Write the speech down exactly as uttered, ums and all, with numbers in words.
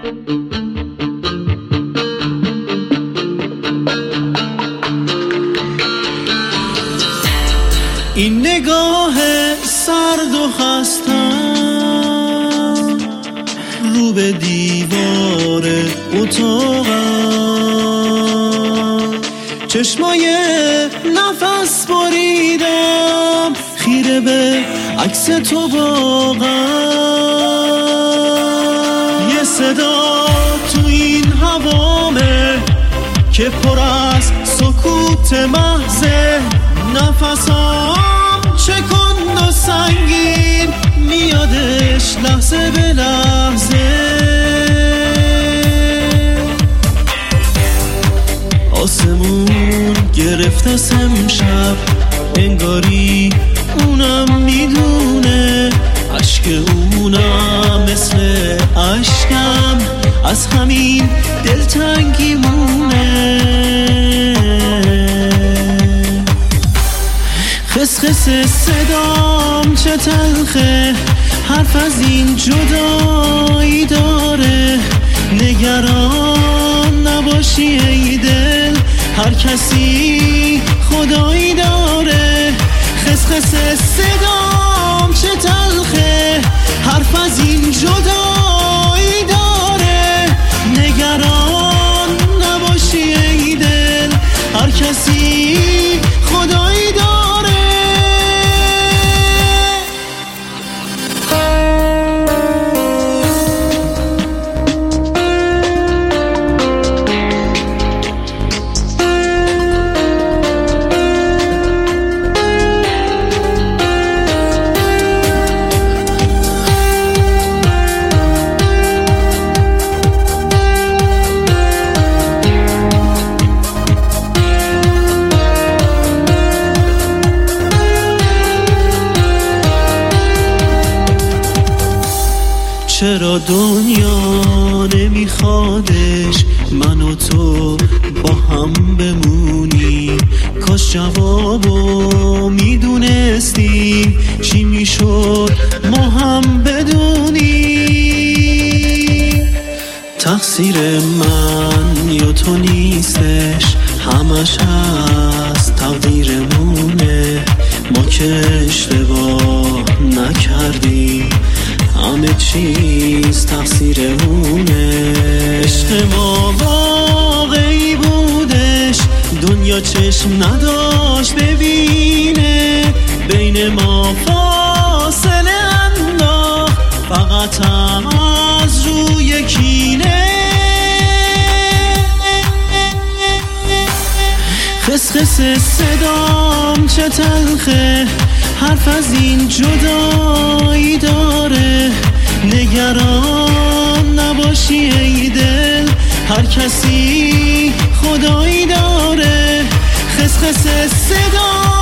این نگاه سرد و خستم رو به دیوار اتاقم، چشمای نفس بریدم خیره به عکس تو واقعا. یه صدا تو این هوامه که پر از سکوت محضه، نفسام چکند و سنگین میادش لحظه به لحظه. آسمون گرفت از امشب، انگاری اونم میدونه عشق اونم مثل عشقم از همین دلتنگی مونه. خسخس صدام چه تلخه، حرف از این جدایی داره. نگران نباشی ای دل، هر کسی خدایی داره. خسخس صدام چه تلخه، حرف از این جدایی داره. نگران نباشی ای دل، هر کسی خدایی داره. چرا دنیا نمیخوادش من و تو با هم بمونیم؟ کاش جوابو میدونستیم چی میشد ما هم بدونیم. تقصیر من یا تو نیستش، همش از تقدیرمونه. ما که اشتباه نکردیم، همه چیز تقصیر اونه. عشق ما واقعی بودش، دنیا چشم نداشت ببینه. بین ما فاصله انداخت فقط هم از روی کینه. خسخس صدام چه تلخه، حرف از این جدایی داره. نگران نباشی ای دل، هر کسی خدایی داره. خسخس صدام